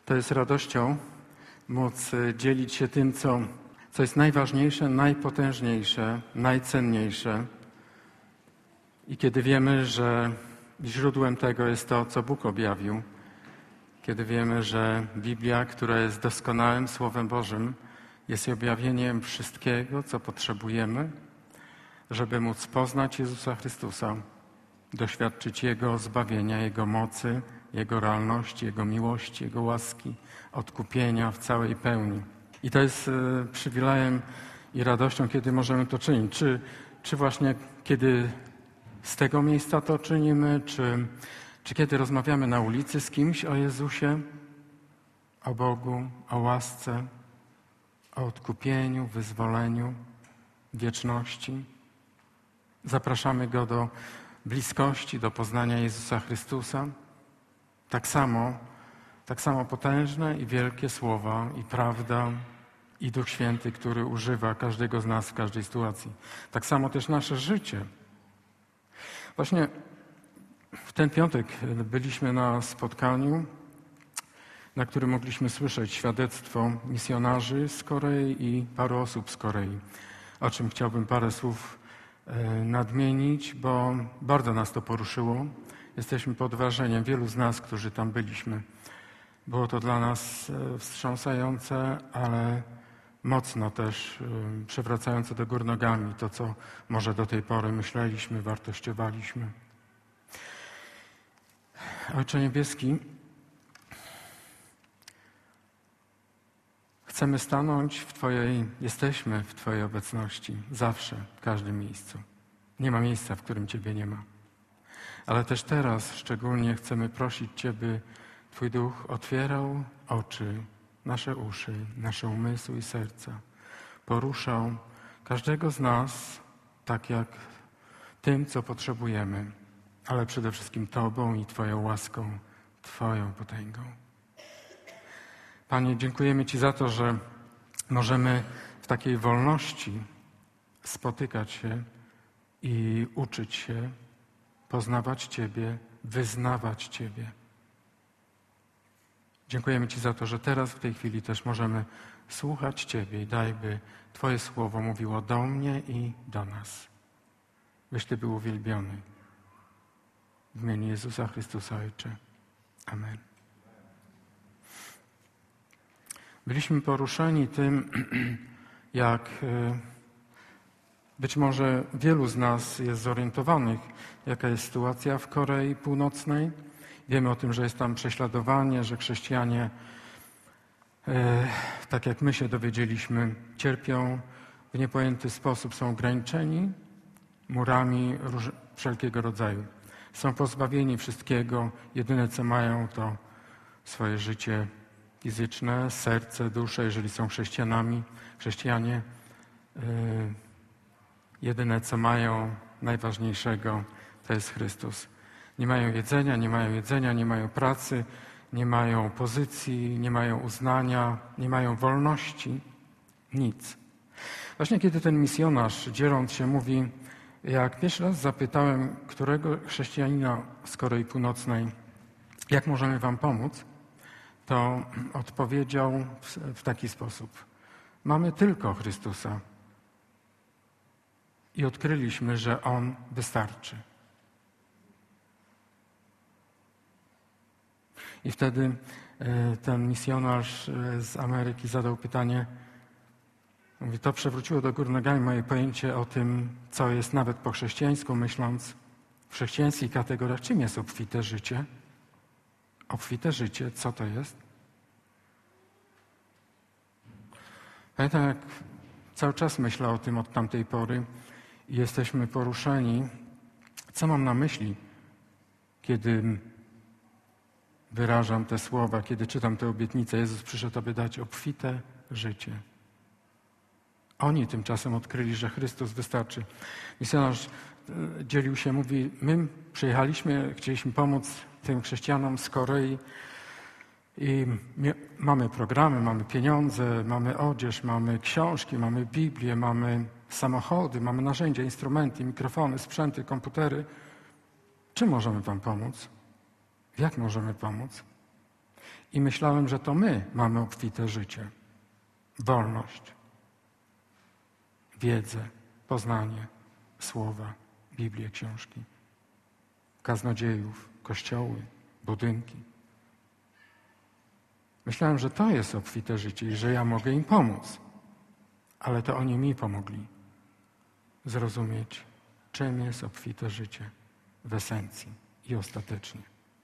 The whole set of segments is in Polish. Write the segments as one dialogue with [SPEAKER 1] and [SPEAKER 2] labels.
[SPEAKER 1] To jest radością móc dzielić się tym, co jest najważniejsze, najpotężniejsze, najcenniejsze. I kiedy wiemy, że źródłem tego jest to, co Bóg objawił, kiedy wiemy, że Biblia, która jest doskonałym Słowem Bożym, jest objawieniem wszystkiego, co potrzebujemy, żeby móc poznać Jezusa Chrystusa, doświadczyć Jego zbawienia, Jego mocy, Jego realności, Jego miłości, Jego łaski, odkupienia w całej pełni. I to jest przywilejem i radością, kiedy możemy to czynić. Czy właśnie kiedy z tego miejsca to czynimy, czy kiedy rozmawiamy na ulicy z kimś o Jezusie, o Bogu, o łasce, o odkupieniu, wyzwoleniu, wieczności. Zapraszamy Go do bliskości, do poznania Jezusa Chrystusa. Tak samo potężne i wielkie słowa i prawda i Duch Święty, który używa każdego z nas w każdej sytuacji. Tak samo też nasze życie. Właśnie w ten piątek byliśmy na spotkaniu, na którym mogliśmy słyszeć świadectwo misjonarzy z Korei i paru osób z Korei, o czym chciałbym parę słów nadmienić, bo bardzo nas to poruszyło. Jesteśmy pod wrażeniem, wielu z nas, którzy tam byliśmy. Było to dla nas wstrząsające, ale mocno też przewracające do góry nogami to, co może do tej pory myśleliśmy, wartościowaliśmy. Ojcze Niebieski, chcemy stanąć jesteśmy w Twojej obecności, zawsze, w każdym miejscu. Nie ma miejsca, w którym Ciebie nie ma. Ale też teraz szczególnie chcemy prosić Cię, by Twój Duch otwierał oczy, nasze uszy, nasze umysły i serca. Poruszał każdego z nas tak jak tym, co potrzebujemy, ale przede wszystkim Tobą i Twoją łaską, Twoją potęgą. Panie, dziękujemy Ci za to, że możemy w takiej wolności spotykać się i uczyć się, poznawać Ciebie, wyznawać Ciebie. Dziękujemy Ci za to, że teraz w tej chwili też możemy słuchać Ciebie i daj, by Twoje słowo mówiło do mnie i do nas. Byś Ty był uwielbiony. W imieniu Jezusa Chrystusa, Ojcze. Amen. Byliśmy poruszeni tym, jak być może wielu z nas jest zorientowanych, jaka jest sytuacja w Korei Północnej. Wiemy o tym, że jest tam prześladowanie, że chrześcijanie, tak jak my się dowiedzieliśmy, cierpią w niepojęty sposób, są ograniczeni murami wszelkiego rodzaju. Są pozbawieni wszystkiego. Jedyne, co mają, to swoje życie fizyczne, serce, duszę, jeżeli są chrześcijanie. Jedyne, co mają, najważniejszego, to jest Chrystus. Nie mają jedzenia, nie mają pracy, nie mają pozycji, nie mają uznania, nie mają wolności, nic. Właśnie kiedy ten misjonarz, dzieląc się, mówi, jak pierwszy raz zapytałem którego chrześcijanina z Korei Północnej, jak możemy wam pomóc, to odpowiedział w taki sposób. Mamy tylko Chrystusa. I odkryliśmy, że On wystarczy. I wtedy ten misjonarz z Ameryki zadał pytanie, mówi, to przewróciło do góry nogami moje pojęcie o tym, co jest nawet po chrześcijańsku, myśląc w chrześcijańskich kategoriach, czym jest obfite życie? Obfite życie, co to jest? Pamiętam, jak cały czas myślę o tym od tamtej pory i jesteśmy poruszeni. Co mam na myśli, kiedy wyrażam te słowa, kiedy czytam te obietnice? Jezus przyszedł, aby dać obfite życie. Oni tymczasem odkryli, że Chrystus wystarczy. Misjonarz dzielił się, mówi, my przyjechaliśmy, chcieliśmy pomóc tym chrześcijanom z Korei i mamy programy, mamy pieniądze, mamy odzież, mamy książki, mamy Biblię, mamy samochody, mamy narzędzia, instrumenty, mikrofony, sprzęty, komputery. Czym możemy wam pomóc? Jak możemy pomóc? I myślałem, że to my mamy obfite życie, wolność, wiedzę, poznanie, słowa, Biblię, książki, kaznodziejów, kościoły, budynki. Myślałem, że to jest obfite życie i że ja mogę im pomóc. Ale to oni mi pomogli zrozumieć, czym jest obfite życie w esencji i ostatecznie.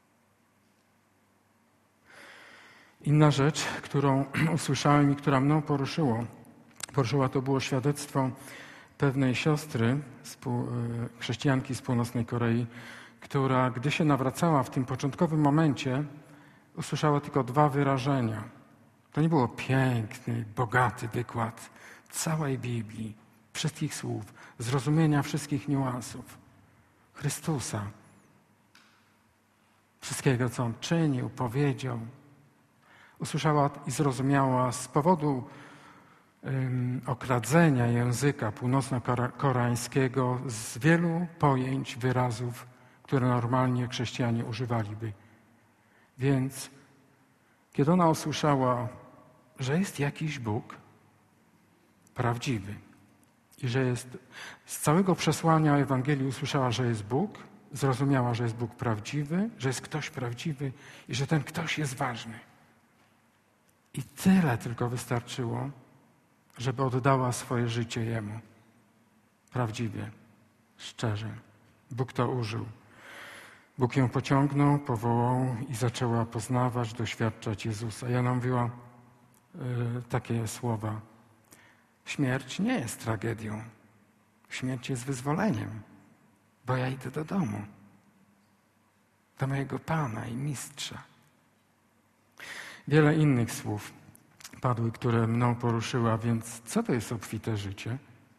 [SPEAKER 1] Inna rzecz, którą usłyszałem i która mną poruszyła, to było świadectwo pewnej siostry, chrześcijanki z północnej Korei, która, gdy się nawracała w tym początkowym momencie, usłyszała tylko 2 wyrażenia. To nie było piękny, bogaty wykład całej Biblii, wszystkich słów, zrozumienia wszystkich niuansów Chrystusa, wszystkiego, co On czynił, powiedział. Usłyszała i zrozumiała z powodu okradzenia języka północno-koreańskiego z wielu pojęć, wyrazów, które normalnie chrześcijanie używaliby. Więc kiedy ona usłyszała, że jest jakiś Bóg prawdziwy i że jest z całego przesłania Ewangelii usłyszała, że jest Bóg, zrozumiała, że jest Bóg prawdziwy, że jest ktoś prawdziwy i że ten ktoś jest ważny. I tyle tylko wystarczyło, żeby oddała swoje życie Jemu. Prawdziwie, szczerze. Bóg to użył. Bóg ją pociągnął, powołał i zaczęła poznawać, doświadczać Jezusa. I ona mówiła takie słowa. Śmierć nie jest tragedią. Śmierć jest wyzwoleniem, bo ja idę do domu. Do mojego Pana i Mistrza. Wiele innych słów padły, które mną poruszyły, a więc co to jest obfite życie?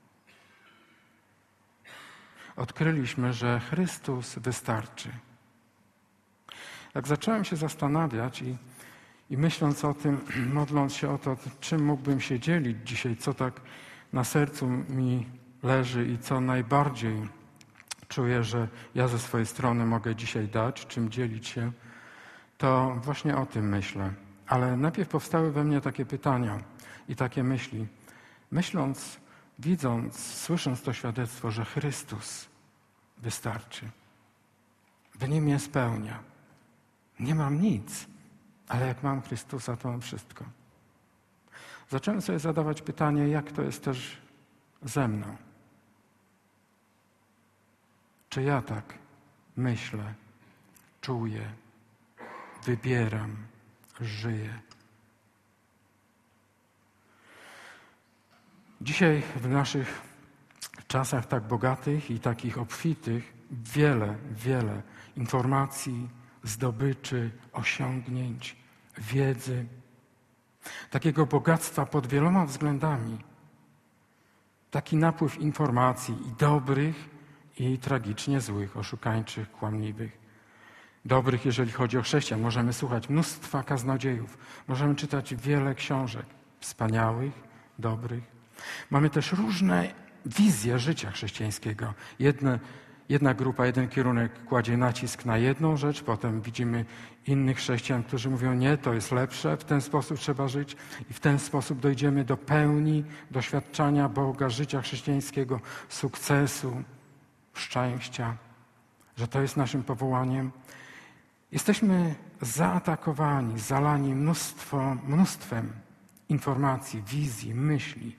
[SPEAKER 1] Odkryliśmy, że Chrystus wystarczy. Jak zacząłem się zastanawiać i myśląc o tym, modląc się o to, czym mógłbym się dzielić dzisiaj, co tak na sercu mi leży i co najbardziej czuję, że ja ze swojej strony mogę dzisiaj dać, czym dzielić się, to właśnie o tym myślę. Ale najpierw powstały we mnie takie pytania i takie myśli. Myśląc, widząc, słysząc to świadectwo, że Chrystus wystarczy. W Nim mnie spełnia. Nie mam nic, ale jak mam Chrystusa, to mam wszystko. Zacząłem sobie zadawać pytanie, jak to jest też ze mną. Czy ja tak myślę, czuję, wybieram, żyję? Dzisiaj w naszych czasach tak bogatych i takich obfitych wiele informacji, zdobyczy, osiągnięć, wiedzy, takiego bogactwa pod wieloma względami. Taki napływ informacji i dobrych, i tragicznie złych, oszukańczych, kłamliwych. Dobrych, jeżeli chodzi o chrześcijan. Możemy słuchać mnóstwa kaznodziejów. Możemy czytać wiele książek wspaniałych, dobrych. Mamy też różne wizje życia chrześcijańskiego. Jedna grupa, jeden kierunek kładzie nacisk na jedną rzecz, potem widzimy innych chrześcijan, którzy mówią, nie, to jest lepsze, w ten sposób trzeba żyć i w ten sposób dojdziemy do pełni doświadczania Boga, życia chrześcijańskiego, sukcesu, szczęścia, że to jest naszym powołaniem. Jesteśmy zaatakowani, zalani mnóstwem informacji, wizji, myśli.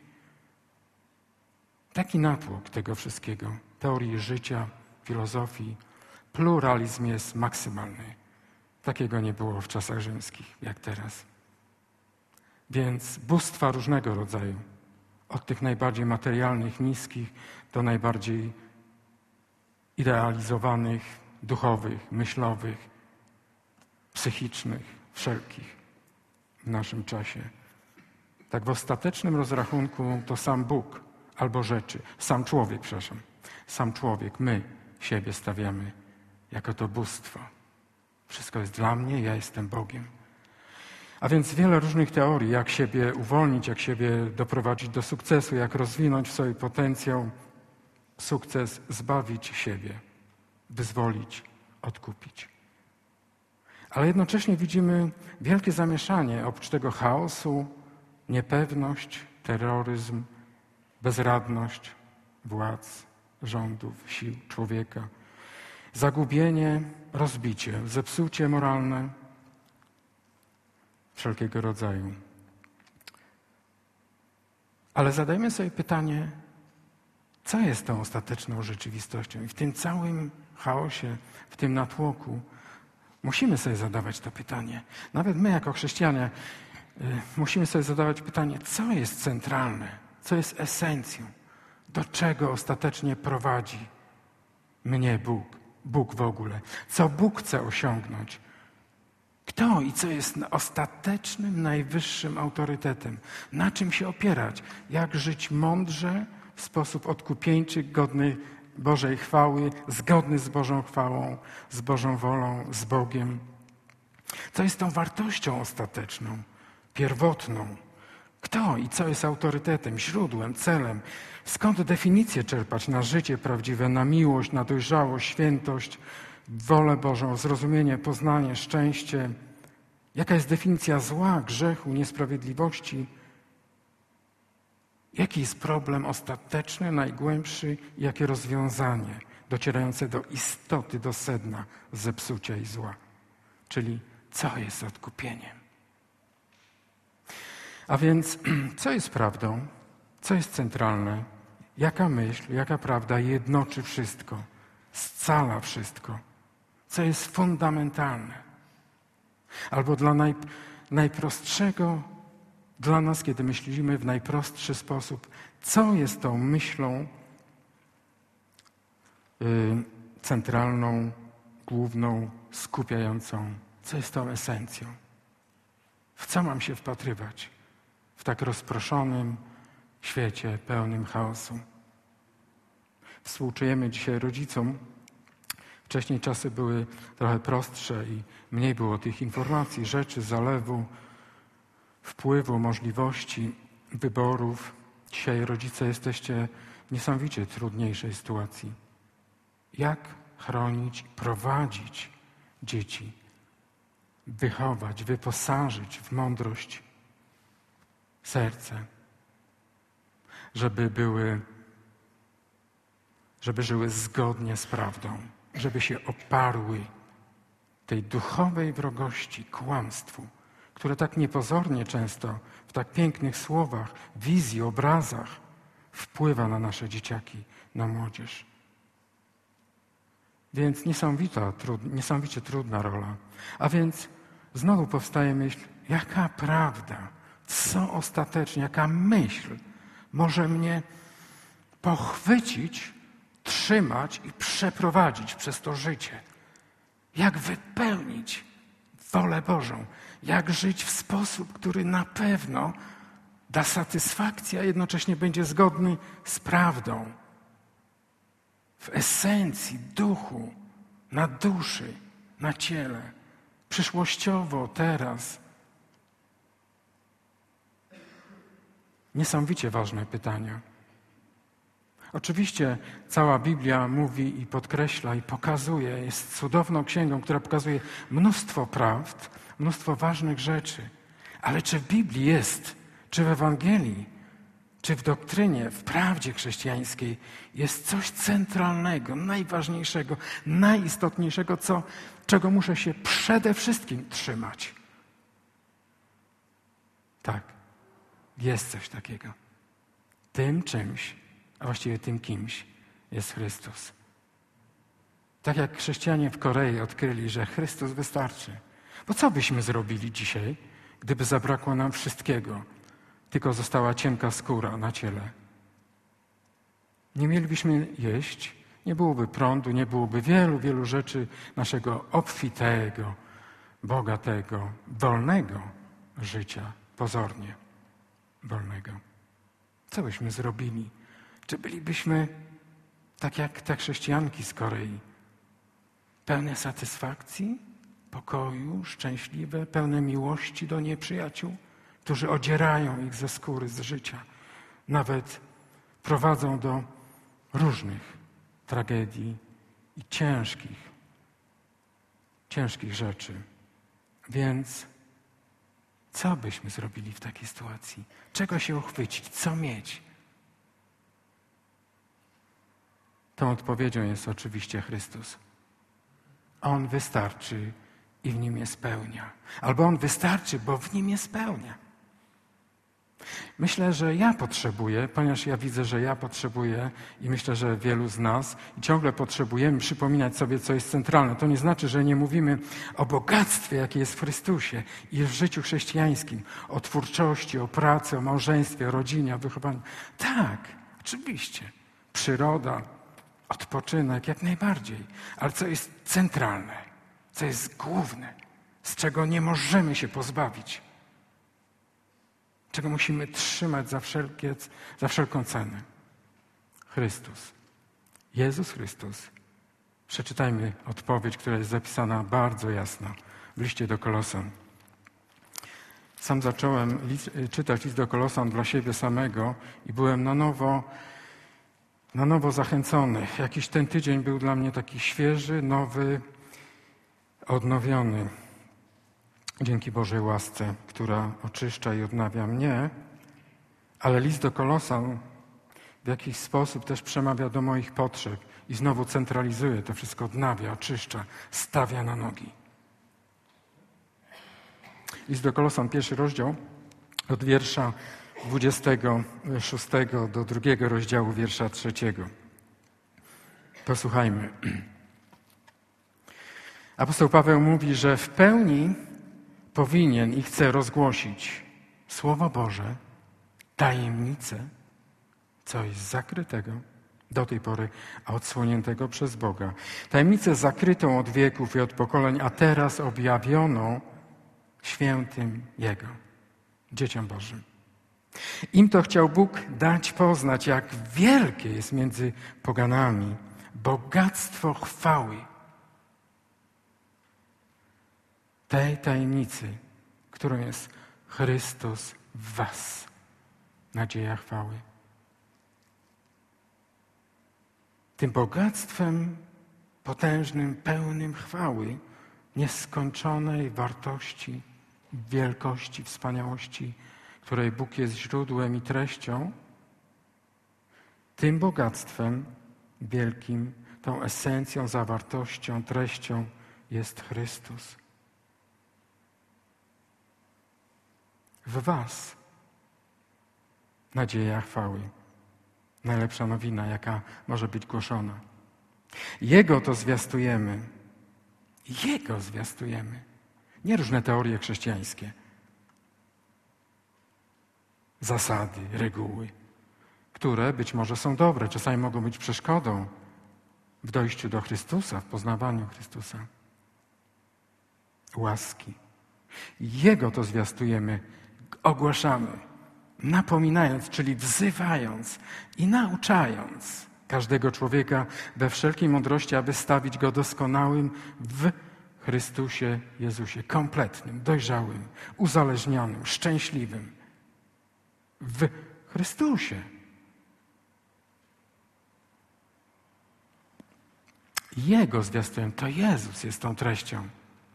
[SPEAKER 1] Taki natłok tego wszystkiego, teorii życia, filozofii, pluralizm jest maksymalny. Takiego nie było w czasach rzymskich, jak teraz. Więc bóstwa różnego rodzaju, od tych najbardziej materialnych, niskich, do najbardziej idealizowanych, duchowych, myślowych, psychicznych, wszelkich w naszym czasie. Tak w ostatecznym rozrachunku to sam Bóg albo rzeczy, sam człowiek, my siebie stawiamy jako to bóstwo. Wszystko jest dla mnie, ja jestem Bogiem. A więc wiele różnych teorii, jak siebie uwolnić, jak siebie doprowadzić do sukcesu, jak rozwinąć w sobie potencjał, sukces, zbawić siebie, wyzwolić, odkupić. Ale jednocześnie widzimy wielkie zamieszanie, oprócz tego chaosu, niepewność, terroryzm, bezradność władz, rządów, sił człowieka, zagubienie, rozbicie, zepsucie moralne wszelkiego rodzaju. Ale zadajmy sobie pytanie, co jest tą ostateczną rzeczywistością? I w tym całym chaosie, w tym natłoku musimy sobie zadawać to pytanie. Nawet my jako chrześcijanie musimy sobie zadawać pytanie, co jest centralne, co jest esencją, do czego ostatecznie prowadzi mnie Bóg w ogóle, co Bóg chce osiągnąć. Kto i co jest ostatecznym, najwyższym autorytetem? Na czym się opierać? Jak żyć mądrze, w sposób odkupieńczy, godny Bożej chwały, zgodny z Bożą chwałą, z Bożą wolą, z Bogiem? Co jest tą wartością ostateczną, pierwotną? Kto i co jest autorytetem, źródłem, celem? Skąd definicję czerpać na życie prawdziwe, na miłość, na dojrzałość, świętość, wolę Bożą, zrozumienie, poznanie, szczęście? Jaka jest definicja zła, grzechu, niesprawiedliwości? Jaki jest problem ostateczny, najgłębszy? Jakie rozwiązanie docierające do istoty, do sedna zepsucia i zła? Czyli co jest odkupieniem? A więc co jest prawdą? Co jest centralne? Jaka myśl, jaka prawda jednoczy wszystko? Scala wszystko? Co jest fundamentalne? Albo dla najprostszego dla nas, kiedy myślimy w najprostszy sposób, co jest tą myślą centralną, główną, skupiającą? Co jest tą esencją? W co mam się wpatrywać w tak rozproszonym świecie pełnym chaosu? Współczujemy dzisiaj rodzicom. Wcześniej czasy były trochę prostsze i mniej było tych informacji, rzeczy, zalewu, wpływu, możliwości, wyborów. Dzisiaj rodzice jesteście w niesamowicie trudniejszej sytuacji. Jak chronić, prowadzić dzieci, wychować, wyposażyć w mądrość serce, żeby żyły zgodnie z prawdą, żeby się oparły tej duchowej wrogości, kłamstwu, które tak niepozornie często w tak pięknych słowach, wizji, obrazach wpływa na nasze dzieciaki, na młodzież. Więc niesamowicie trudna rola. A więc znowu powstaje myśl, jaka prawda, co ostatecznie, jaka myśl może mnie pochwycić, trzymać i przeprowadzić przez to życie. Jak wypełnić wolę Bożą, jak żyć w sposób, który na pewno da satysfakcję, a jednocześnie będzie zgodny z prawdą. W esencji, duchu, na duszy, na ciele, przyszłościowo, teraz. Niesamowicie ważne pytania. Oczywiście cała Biblia mówi i podkreśla i pokazuje, jest cudowną księgą, która pokazuje mnóstwo prawd, mnóstwo ważnych rzeczy. Ale czy w Biblii jest, czy w Ewangelii, czy w doktrynie, w prawdzie chrześcijańskiej jest coś centralnego, najważniejszego, najistotniejszego, czego muszę się przede wszystkim trzymać? Tak, jest coś takiego. Tym czymś, a właściwie tym kimś jest Chrystus. Tak jak chrześcijanie w Korei odkryli, że Chrystus wystarczy. Bo co byśmy zrobili dzisiaj, gdyby zabrakło nam wszystkiego, tylko została cienka skóra na ciele? Nie mielibyśmy jeść, nie byłoby prądu, nie byłoby wielu rzeczy naszego obfitego, bogatego, wolnego życia, pozornie wolnego. Co byśmy zrobili? Czy bylibyśmy tak jak te chrześcijanki z Korei, pełne satysfakcji, pokoju, szczęśliwe, pełne miłości do nieprzyjaciół, którzy odzierają ich ze skóry, z życia, nawet prowadzą do różnych tragedii i ciężkich rzeczy, Więc co byśmy zrobili w takiej sytuacji? Czego się uchwycić? Co mieć? Tą odpowiedzią jest oczywiście Chrystus. On wystarczy i w Nim je spełnia. Albo On wystarczy, bo w Nim je spełnia. Myślę, że ja potrzebuję, ponieważ ja widzę, że ja potrzebuję i myślę, że wielu z nas i ciągle potrzebujemy przypominać sobie, co jest centralne. To nie znaczy, że nie mówimy o bogactwie, jakie jest w Chrystusie i w życiu chrześcijańskim, o twórczości, o pracy, o małżeństwie, o rodzinie, o wychowaniu. Tak, oczywiście. Przyroda, odpoczynek, jak najbardziej. Ale co jest centralne, co jest główne, z czego nie możemy się pozbawić, czego musimy trzymać za wszelką cenę. Chrystus. Jezus Chrystus. Przeczytajmy odpowiedź, która jest zapisana bardzo jasno w liście do Kolosan. Sam zacząłem czytać list do Kolosan dla siebie samego i byłem na nowo zachęcony. Jakiś ten tydzień był dla mnie taki świeży, nowy, odnowiony. Dzięki Bożej łasce, która oczyszcza i odnawia mnie, ale list do Kolosan w jakiś sposób też przemawia do moich potrzeb i znowu centralizuje to wszystko, odnawia, oczyszcza, stawia na nogi. List do Kolosan, 1 rozdział, od wiersza 26 do 2 rozdziału, wiersza 3. Posłuchajmy. Apostoł Paweł mówi, że w pełni powinien i chce rozgłosić Słowo Boże, tajemnicę, coś zakrytego do tej pory, a odsłoniętego przez Boga. Tajemnicę zakrytą od wieków i od pokoleń, a teraz objawioną świętym Jego, dzieciom Bożym. Im to chciał Bóg dać poznać, jak wielkie jest między poganami bogactwo chwały tej tajemnicy, którą jest Chrystus w was, nadzieja chwały. Tym bogactwem potężnym, pełnym chwały, nieskończonej wartości, wielkości, wspaniałości, której Bóg jest źródłem i treścią, tym bogactwem wielkim, tą esencją, zawartością, treścią jest Chrystus. W was nadzieja chwały. Najlepsza nowina, jaka może być głoszona. Jego to zwiastujemy. Jego zwiastujemy. Nie różne teorie chrześcijańskie. Zasady, reguły, które być może są dobre, czasami mogą być przeszkodą w dojściu do Chrystusa, w poznawaniu Chrystusa. Łaski. Jego to zwiastujemy, ogłaszamy, napominając, czyli wzywając i nauczając każdego człowieka we wszelkiej mądrości, aby stawić go doskonałym w Chrystusie Jezusie, kompletnym, dojrzałym, uzależnionym, szczęśliwym. W Chrystusie. Jego zwiastuję, to Jezus jest tą treścią.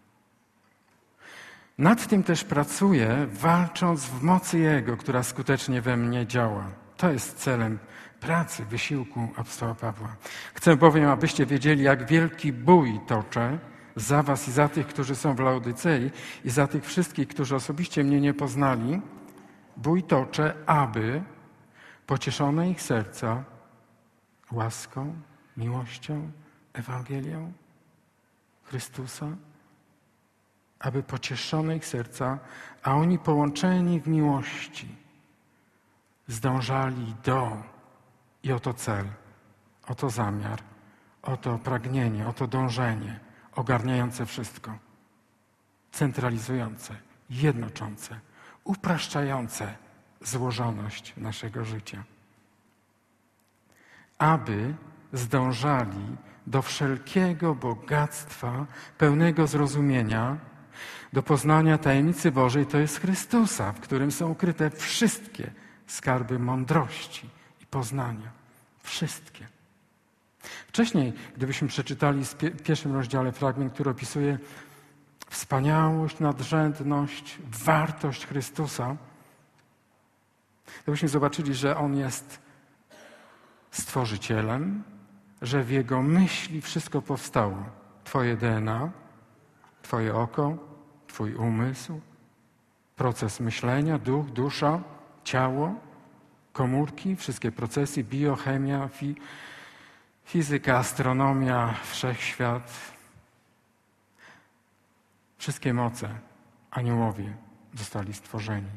[SPEAKER 1] Nad tym też pracuję, walcząc w mocy Jego, która skutecznie we mnie działa. To jest celem pracy, wysiłku apostoła Pawła. Chcę bowiem, abyście wiedzieli, jak wielki bój toczę za was i za tych, którzy są w Laodycei i za tych wszystkich, którzy osobiście mnie nie poznali. Bój toczę, aby pocieszone ich serca łaską, miłością, Ewangelią Chrystusa, aby pocieszone ich serca, a oni połączeni w miłości zdążali i oto cel, oto zamiar, oto pragnienie, oto dążenie, ogarniające wszystko, centralizujące, jednoczące, upraszczające złożoność naszego życia. Aby zdążali do wszelkiego bogactwa, pełnego zrozumienia, do poznania tajemnicy Bożej, to jest Chrystusa, w którym są ukryte wszystkie skarby mądrości i poznania. Wszystkie. Wcześniej, gdybyśmy przeczytali w 1 rozdziale fragment, który opisuje wspaniałość, nadrzędność, wartość Chrystusa, to byśmy zobaczyli, że On jest Stworzycielem, że w Jego myśli wszystko powstało. Twoje DNA, Twoje oko, Twój umysł, proces myślenia, duch, dusza, ciało, komórki, wszystkie procesy, biochemia, fizyka, astronomia, wszechświat. Wszystkie moce, aniołowie zostali stworzeni.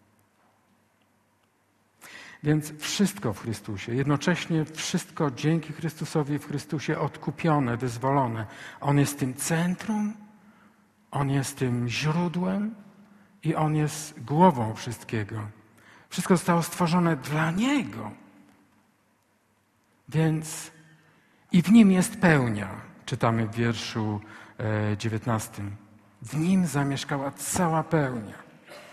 [SPEAKER 1] Więc wszystko w Chrystusie, jednocześnie wszystko dzięki Chrystusowi w Chrystusie odkupione, wyzwolone. On jest tym centrum, On jest tym źródłem i On jest głową wszystkiego. Wszystko zostało stworzone dla Niego. Więc i w Nim jest pełnia, czytamy w wierszu 19. W Nim zamieszkała cała pełnia.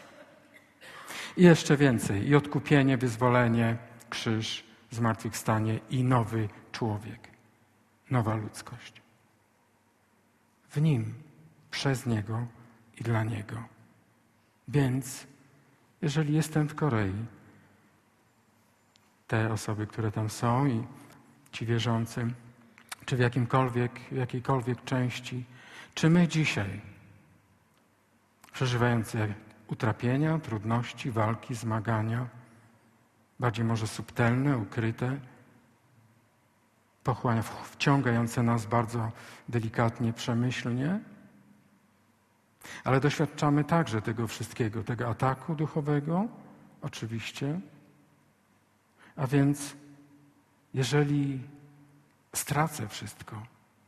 [SPEAKER 1] I jeszcze więcej. I odkupienie, wyzwolenie, krzyż, zmartwychwstanie i nowy człowiek. Nowa ludzkość. W Nim, przez Niego i dla Niego. Więc jeżeli jestem w Korei, te osoby, które tam są i ci wierzący, czy w jakiejkolwiek części, czy my dzisiaj, przeżywający utrapienia, trudności, walki, zmagania, bardziej może subtelne, ukryte, wciągające nas bardzo delikatnie, przemyślnie, ale doświadczamy także tego wszystkiego, tego ataku duchowego, oczywiście. A więc, jeżeli stracę wszystko,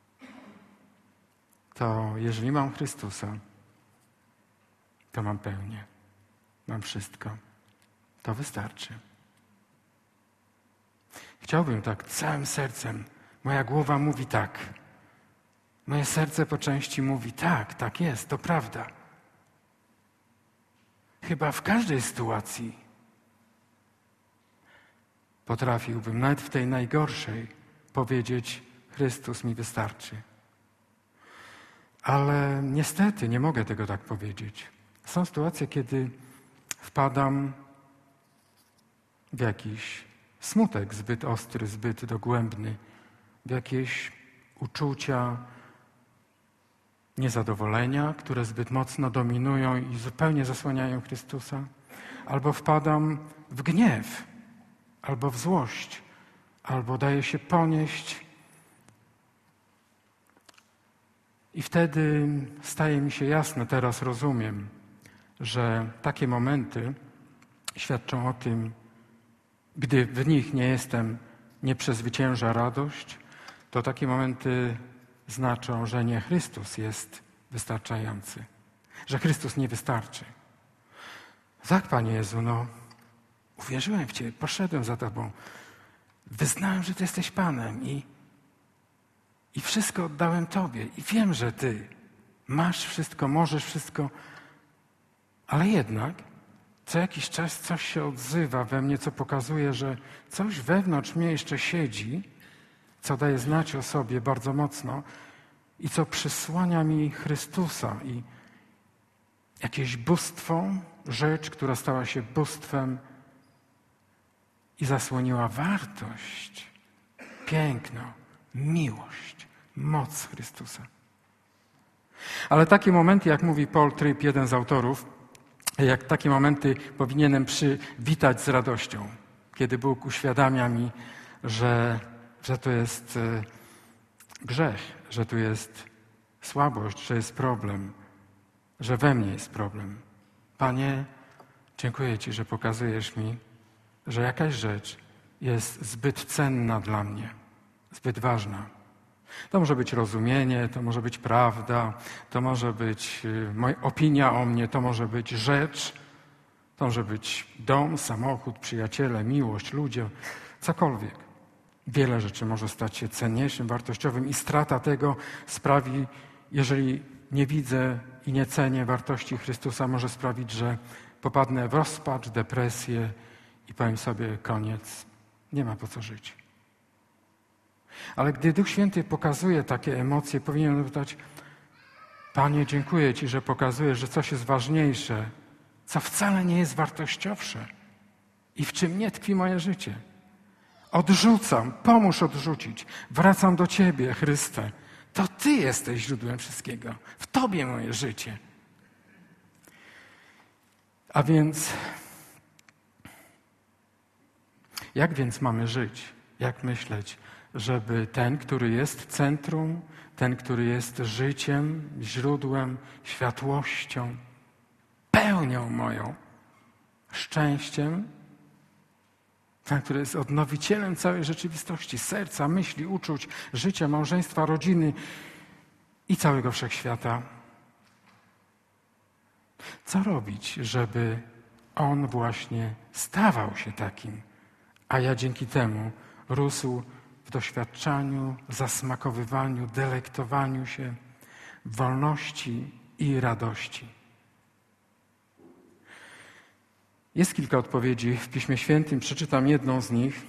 [SPEAKER 1] to jeżeli mam Chrystusa, to mam pełnię, mam wszystko. To wystarczy. Chciałbym tak całym sercem. Moja głowa mówi tak. Moje serce po części mówi tak, tak jest, to prawda. Chyba w każdej sytuacji potrafiłbym, nawet w tej najgorszej, powiedzieć: Chrystus mi wystarczy. Ale niestety nie mogę tego tak powiedzieć. Są sytuacje, kiedy wpadam w jakiś smutek zbyt ostry, zbyt dogłębny, w jakieś uczucia niezadowolenia, które zbyt mocno dominują i zupełnie zasłaniają Chrystusa. Albo wpadam w gniew, albo w złość, albo daję się ponieść. I wtedy staje mi się jasne, teraz rozumiem, że takie momenty świadczą o tym, gdy w nich nie przezwycięża radość, to takie momenty znaczą, że nie Chrystus jest wystarczający, że Chrystus nie wystarczy. Tak, Panie Jezu, uwierzyłem w Ciebie, poszedłem za Tobą, wyznałem, że Ty jesteś Panem i wszystko oddałem Tobie i wiem, że Ty masz wszystko, możesz wszystko, ale jednak co jakiś czas coś się odzywa we mnie, co pokazuje, że coś wewnątrz mnie jeszcze siedzi, co daje znać o sobie bardzo mocno i co przysłania mi Chrystusa i jakieś bóstwo, rzecz, która stała się bóstwem i zasłoniła wartość, piękno, miłość, moc Chrystusa. Ale takie momenty, jak mówi Paul Tripp, jeden z autorów, jak takie momenty powinienem przywitać z radością, kiedy Bóg uświadamia mi, że to jest grzech, że tu jest słabość, że jest problem, że we mnie jest problem. Panie, dziękuję Ci, że pokazujesz mi, że jakaś rzecz jest zbyt cenna dla mnie, zbyt ważna. To może być rozumienie, to może być prawda, to może być moja opinia o mnie, to może być rzecz, to może być dom, samochód, przyjaciele, miłość, ludzie, cokolwiek. Wiele rzeczy może stać się cenniejszym, wartościowym i strata tego sprawi, jeżeli nie widzę i nie cenię wartości Chrystusa, może sprawić, że popadnę w rozpacz, depresję i powiem sobie: koniec, nie ma po co żyć. Ale gdy Duch Święty pokazuje takie emocje, powinienem pytać: Panie, dziękuję Ci, że pokazujesz, że coś jest ważniejsze, co wcale nie jest wartościowsze i w czym nie tkwi moje życie. Odrzucam, pomóż odrzucić. Wracam do Ciebie, Chryste. To Ty jesteś źródłem wszystkiego. W Tobie moje życie. A więc, jak więc mamy żyć? Jak myśleć, żeby ten, który jest centrum, ten, który jest życiem, źródłem, światłością, pełnią moją, szczęściem, ten, który jest odnowicielem całej rzeczywistości, serca, myśli, uczuć, życia, małżeństwa, rodziny i całego wszechświata. Co robić, żeby on właśnie stawał się takim, a ja dzięki temu rósł w doświadczaniu, zasmakowywaniu, delektowaniu się, wolności i radości. Jest kilka odpowiedzi w Piśmie Świętym. Przeczytam jedną z nich,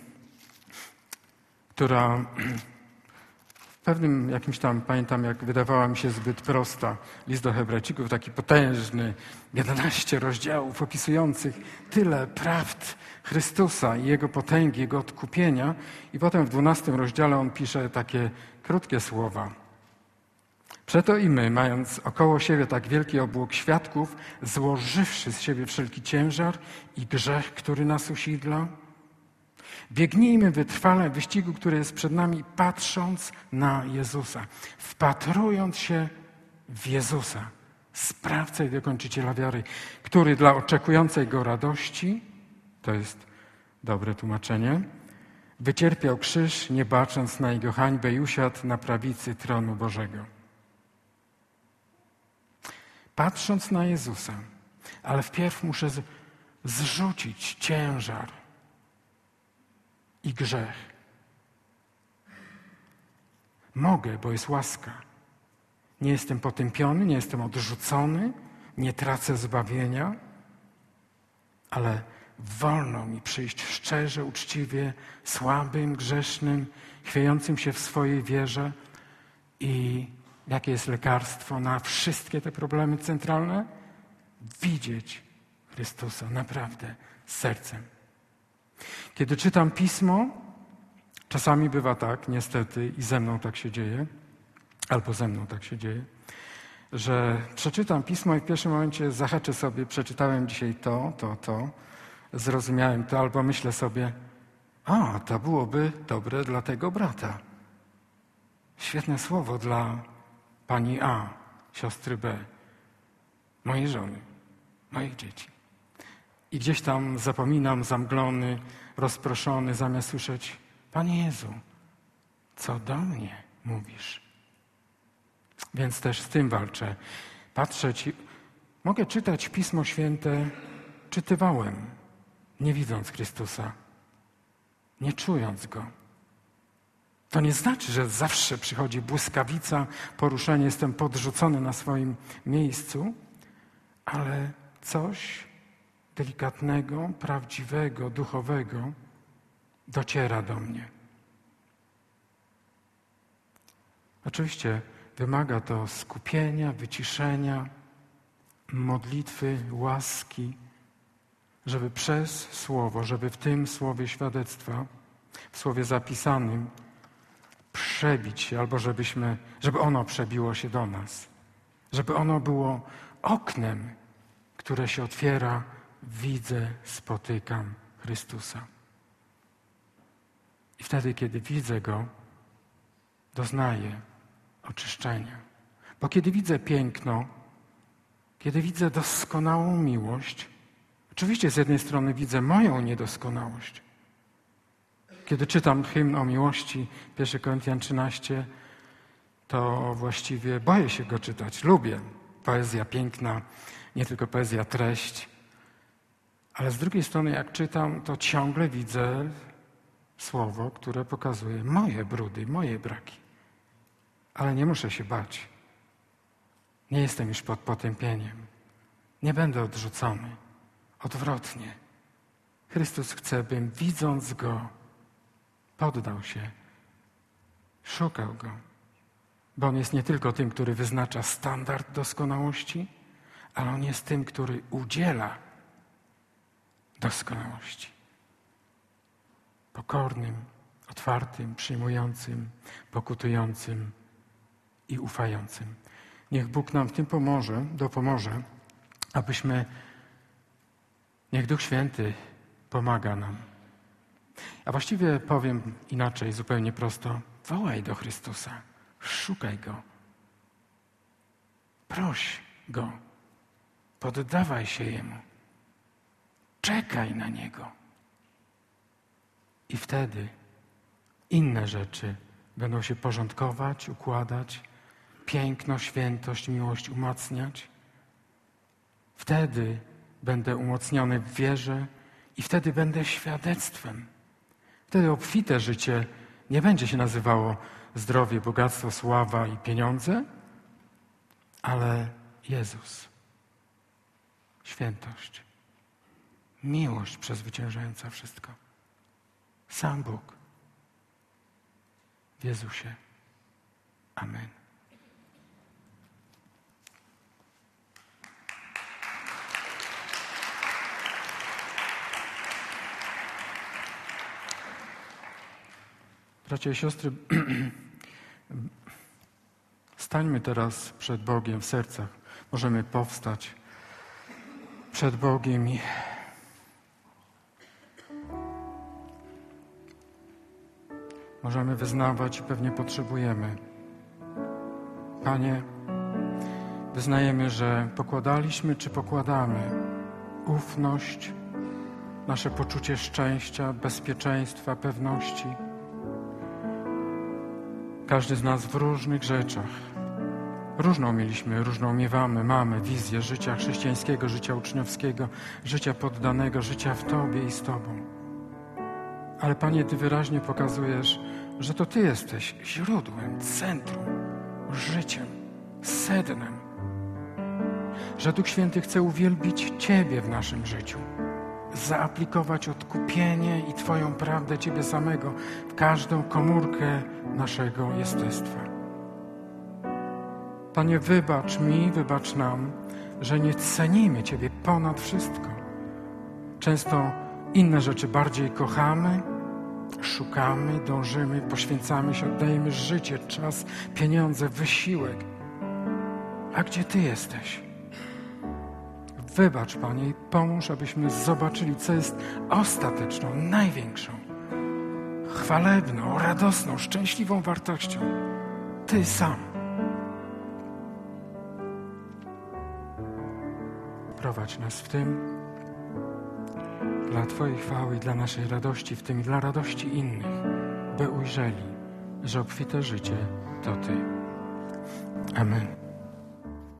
[SPEAKER 1] która w pewnym jakimś tam, pamiętam jak wydawała mi się zbyt prosta. List do Hebrajczyków, taki potężny, 11 rozdziałów opisujących tyle prawd Chrystusa i Jego potęgi, Jego odkupienia. I potem w 12 rozdziale on pisze takie krótkie słowa. Przeto i my, mając około siebie tak wielki obłok świadków, złożywszy z siebie wszelki ciężar i grzech, który nas usidla, biegnijmy wytrwale w wyścigu, który jest przed nami, patrząc na Jezusa, wpatrując się w Jezusa, sprawcę i dokończyciela wiary, który dla oczekującej Go radości, to jest dobre tłumaczenie, wycierpiał krzyż, nie bacząc na Jego hańbę i usiadł na prawicy tronu Bożego. Patrząc na Jezusa, ale wpierw muszę zrzucić ciężar i grzech. Mogę, bo jest łaska. Nie jestem potępiony, nie jestem odrzucony, nie tracę zbawienia, ale wolno mi przyjść szczerze, uczciwie, słabym, grzesznym, chwiejącym się w swojej wierze. I jakie jest lekarstwo na wszystkie te problemy centralne? Widzieć Chrystusa naprawdę z sercem. Kiedy czytam Pismo, czasami bywa tak, niestety, i ze mną tak się dzieje, albo ze mną tak się dzieje, że przeczytam Pismo i w pierwszym momencie zahaczę sobie, przeczytałem dzisiaj to, zrozumiałem to, albo myślę sobie, to byłoby dobre dla tego brata. Świetne słowo dla pani A, siostry B, mojej żony, moich dzieci. I gdzieś tam zapominam, zamglony, rozproszony, zamiast słyszeć, Panie Jezu, co do mnie mówisz? Więc też z tym walczę. Patrzeć, mogę czytać Pismo Święte czytywałem, nie widząc Chrystusa, nie czując Go. To nie znaczy, że zawsze przychodzi błyskawica, poruszenie, jestem podrzucony na swoim miejscu, ale coś delikatnego, prawdziwego, duchowego dociera do mnie. Oczywiście wymaga to skupienia, wyciszenia, modlitwy, łaski, żeby przez Słowo, żeby w tym Słowie świadectwa, w Słowie zapisanym przebić się, albo żeby ono przebiło się do nas. Żeby ono było oknem, które się otwiera, widzę, spotykam Chrystusa. I wtedy, kiedy widzę Go, doznaję oczyszczenia. Bo kiedy widzę piękno, kiedy widzę doskonałą miłość, oczywiście z jednej strony widzę moją niedoskonałość. Kiedy czytam hymn o miłości, 1 Koryntian 13, to właściwie boję się go czytać. Lubię. Poezja piękna, nie tylko poezja, treść. Ale z drugiej strony, jak czytam, to ciągle widzę słowo, które pokazuje moje brudy, moje braki. Ale nie muszę się bać. Nie jestem już pod potępieniem. Nie będę odrzucony. Odwrotnie. Chrystus chce, bym widząc Go, poddał się, szukał Go, Bo On jest nie tylko tym, który wyznacza standard doskonałości, ale On jest tym, który udziela doskonałości. Pokornym, otwartym, przyjmującym, pokutującym i ufającym. Niech Bóg nam w tym dopomoże, abyśmy, niech Duch Święty pomaga nam. A właściwie powiem inaczej, zupełnie prosto. Wołaj do Chrystusa, szukaj Go, proś Go, poddawaj się Jemu, czekaj na Niego. I wtedy inne rzeczy będą się porządkować, układać, piękno, świętość, miłość umacniać. Wtedy będę umocniony w wierze i wtedy będę świadectwem. Wtedy obfite życie nie będzie się nazywało zdrowie, bogactwo, sława i pieniądze, ale Jezus, świętość, miłość przezwyciężająca wszystko. Sam Bóg w Jezusie. Amen. Bracia i siostry, stańmy teraz przed Bogiem w sercach. Możemy powstać przed Bogiem i możemy wyznawać i pewnie potrzebujemy. Panie, wyznajemy, że pokładaliśmy czy pokładamy ufność, nasze poczucie szczęścia, bezpieczeństwa, pewności. Każdy z nas w różnych rzeczach. Różną mieliśmy, różną miewamy, mamy wizję życia chrześcijańskiego, życia uczniowskiego, życia poddanego, życia w Tobie i z Tobą. Ale Panie, Ty wyraźnie pokazujesz, że to Ty jesteś źródłem, centrum, życiem, sednem. Że Duch Święty chce uwielbić Ciebie w naszym życiu. Zaaplikować odkupienie i Twoją prawdę Ciebie samego w każdą komórkę naszego jestestwa. Panie, wybacz mi, wybacz nam, że nie cenimy Ciebie ponad wszystko. Często inne rzeczy bardziej kochamy, szukamy, dążymy, poświęcamy się, oddajemy życie, czas, pieniądze, wysiłek. A gdzie Ty jesteś? Wybacz, Panie, i pomóż, abyśmy zobaczyli, co jest ostateczną, największą, chwalebną, radosną, szczęśliwą wartością. Ty sam. Prowadź nas w tym dla Twojej chwały i dla naszej radości, w tym i dla radości innych, by ujrzeli, że obfite życie to Ty. Amen.